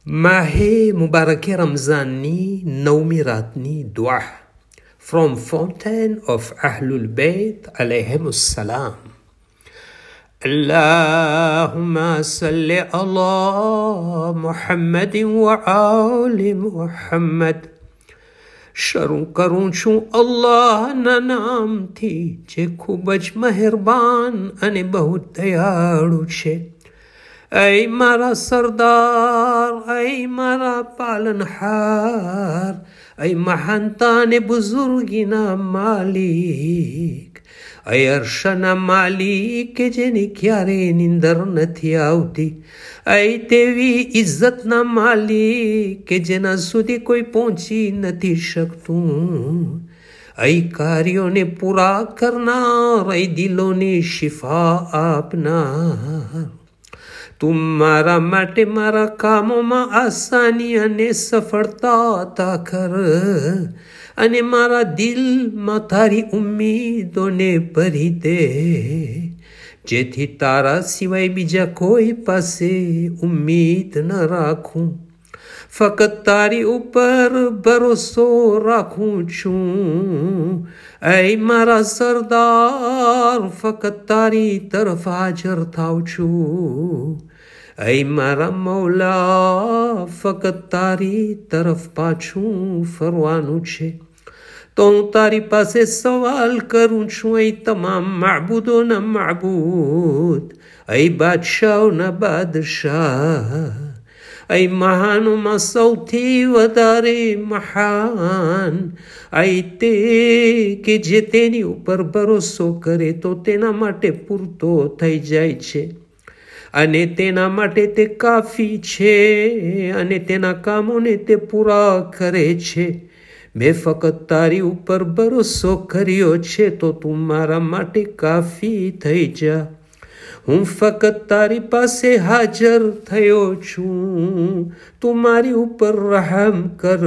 Mahe Mubarake Ramzani Naumi Ratni Dua from Fountain of Ahlul Bayt alayhimus salam. Allahumma salli ala Muhammadin wa ali Muhammad. શરૂ કરું છું અલ્લાહના નામથી જે ખૂબ જ મહેરબાન અને બહુ દયાળુ છે. ऐ मारा सरदार, ऐ मारा पालनहार, ऐ महानता ने बुजुर्गीना मालिक, ऐ અર્શના માલિક કે જેની ક્યારે નિંદર નથી આવતી, ऐ તેવી ઇજ્જતના માલિક કે જેના સુધી કોઈ પહોંચી નથી શકતું, ऐ કાર્યોને પૂરા કરનાર, ऐ દિલોને શિફા આપનાર. તું મારા માટે મારા કામોમાં આસાની અને સફળતા અતા કર અને મારા દિલમાં તારી ઉમ્મીદોને ભરી દે, જેથી તારા સિવાય બીજા કોઈ પાસે ઉમ્મીદ ન રાખું, ફક્ત તારી ઉપર ભરોસો રાખું છું. ऐ મારા સરદાર, ફક્ત તારી તરફ હાજર થાઉં છું. ऐ મારા મૌલા, ફક્ત તારી તરફ પાછું ફરવાનું છે. તો હું તારી પાસે સવાલ કરું છું, ऐ તમામ માબૂદોના માબૂદ, ऐ બાદશાહોના બાદશાહ, ऐ મહાનોમાં સૌથી વધારે મહાન, ऐ તે કે જે તેની ઉપર ભરોસો કરે તો તેના માટે પૂરતો થઈ જાય છે અને તેના માટે તે કાફી છે અને તેના કામોને તે પૂરા કરે છે. મેં ફક્ત તારી ઉપર ભરોસો કર્યો છે તો તું મારા માટે કાફી થઈ જા. હું ફક્ત તારી પાસે હાજર થયો છું, તું મારી ઉપર રહમ કર.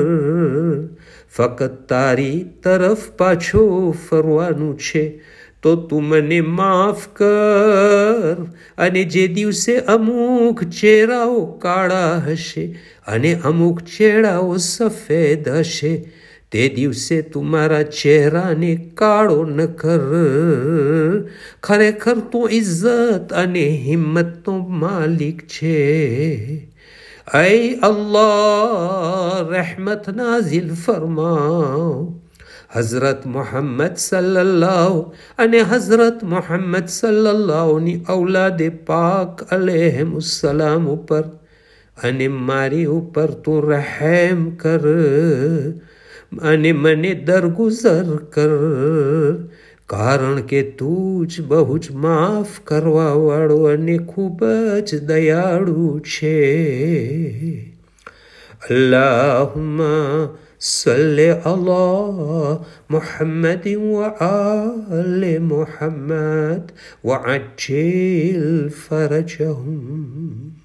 ફક્ત તારી તરફ પાછો ફરવાનું છે તો તું મને માફ કર. અને જે દિવસે અમુક ચહેરાઓ કાળા હશે અને અમુક ચહેરાઓ સફેદ હશે, તે દિવસે તું મારા ચહેરાને કાળો ન કર. ખરેખર તું ઇજ્જત અને હિંમતનો માલિક છે. ऐ અલ્લાહ, રહેમત નાઝિલ ફરમાવ. હઝરત મોહમ્મદ સલ્લલ્લાહુ અને હઝરત મોહમ્મદ સલ્લલ્લાહુની ઔલાદે પાક અલૈહિમુસ્સલામ ઉપર અને મારી ઉપર તું રહેમ કર અને મને દરગુઝર કર, કારણ કે તું જ બહુ જ માફ કરવા વાળો અને ખૂબ જ દયાળુ છે. અલ્લાહુમ્મા સલ્લી અલા મુહમ્મદિન વ આલિ મુહમ્મદ વ અજ્જિલ ફરજહુમ.